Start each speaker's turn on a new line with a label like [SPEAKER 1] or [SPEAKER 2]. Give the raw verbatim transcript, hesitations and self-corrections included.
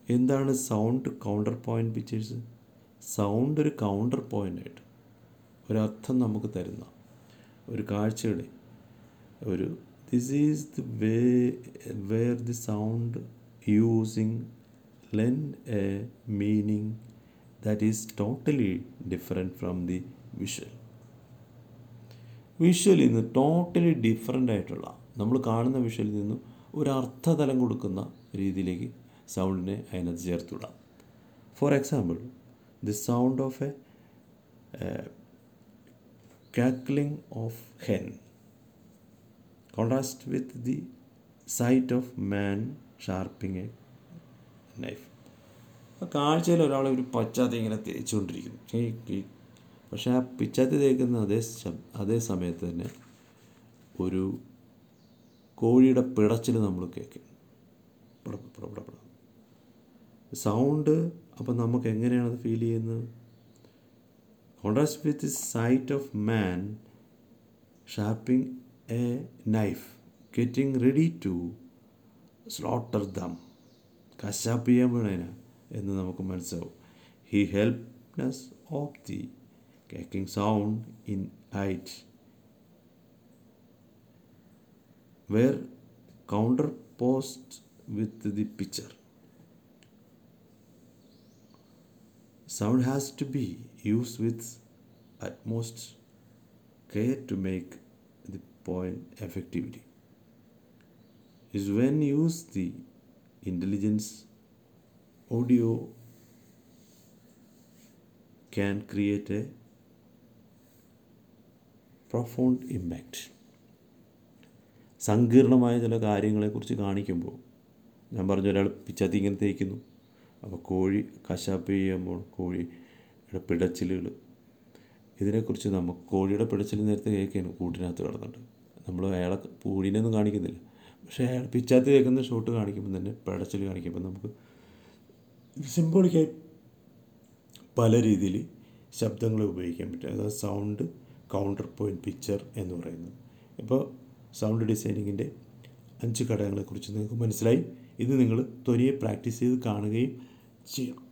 [SPEAKER 1] എന്താണ് sound counter point pictures? Sound ഒരു counter പോയിൻ്റായിട്ട് ഒരർത്ഥം നമുക്ക് തരുന്ന ഒരു കാഴ്ചയുടെ ഒരു this is the way where the sound using lend a meaning that is totally different from the visual. വിഷ്വലിൽ നിന്ന് ടോട്ടലി ഡിഫറെൻ്റ് ആയിട്ടുള്ള, നമ്മൾ കാണുന്ന വിഷ്വലിൽ നിന്നും ഒരു അർത്ഥതലം കൊടുക്കുന്ന രീതിയിലേക്ക് സൗണ്ടിനെ അതിനകത്ത് ചേർത്തുവിടാം. For example, the sound of a cackling of hen contrast with the sight of man sharpening a knife. ആ കാഴ്ചയിൽ ഒരാൾ ഒരു പശ്ചാത്തലം ഇങ്ങനെ തേച്ചുകൊണ്ടിരിക്കുന്നു, പക്ഷേ ആ പിച്ചാത്തി തേക്കുന്ന അതേ അതേ സമയത്ത് തന്നെ ഒരു കോഴിയുടെ പിടച്ചിൽ നമ്മൾ കേൾക്കും, പടപടപട സൗണ്ട്. അപ്പം നമുക്ക് എങ്ങനെയാണത് ഫീൽ ചെയ്യുന്നത്? Contrast with the sight of man sharpening a knife, getting ready to slaughter them. കശാപ്പ് ചെയ്യാൻ വേണേന എന്ന് നമുക്ക് മനസ്സിലാവും. He helped us of the cackling sound in it, were counterposed with the picture. Sound has to be used with utmost care to make the point effectively. Is when used the intelligence audio can create a profound impact. സങ്കീർണമായ ചില കാര്യങ്ങളെക്കുറിച്ച് കാണിക്കുമ്പോൾ, ഞാൻ പറഞ്ഞ ഒരാൾ പിച്ചാത്തി ഇങ്ങനെ തേക്കുന്നു, അപ്പോൾ കോഴി കശാപ്പ് ചെയ്യുമ്പോൾ കോഴിയുടെ പിടച്ചിലുകൾ, ഇതിനെക്കുറിച്ച് നമുക്ക് കോഴിയുടെ പിടച്ചിൽ നേരത്തെ കേൾക്കുകയാണ് കൂട്ടിനകത്ത് കിടന്നിട്ട്. നമ്മൾ അയാളെ പൂഴിനൊന്നും കാണിക്കുന്നില്ല, പക്ഷേ അയാൾ പിച്ചാത്തി കേൾക്കുന്ന ഷോട്ട് കാണിക്കുമ്പോൾ തന്നെ പിടച്ചിൽ കാണിക്കുമ്പോൾ നമുക്ക് സിംബോളിക്കായി പല രീതിയിൽ ശബ്ദങ്ങൾ ഉപയോഗിക്കാൻ പറ്റും. അതായത് സൗണ്ട് കൗണ്ടർ പോയിൻറ്റ് പിക്ചർ എന്ന് പറയുന്നത്. ഇപ്പോൾ സൗണ്ട് ഡിസൈനിങ്ങിൻ്റെ അഞ്ച് ഘടകങ്ങളെക്കുറിച്ച് നിങ്ങൾക്ക് മനസ്സിലായി. ഇത് നിങ്ങൾ ത്വരിയെ പ്രാക്ടീസ് ചെയ്ത് കാണുകയും ചെയ്യണം.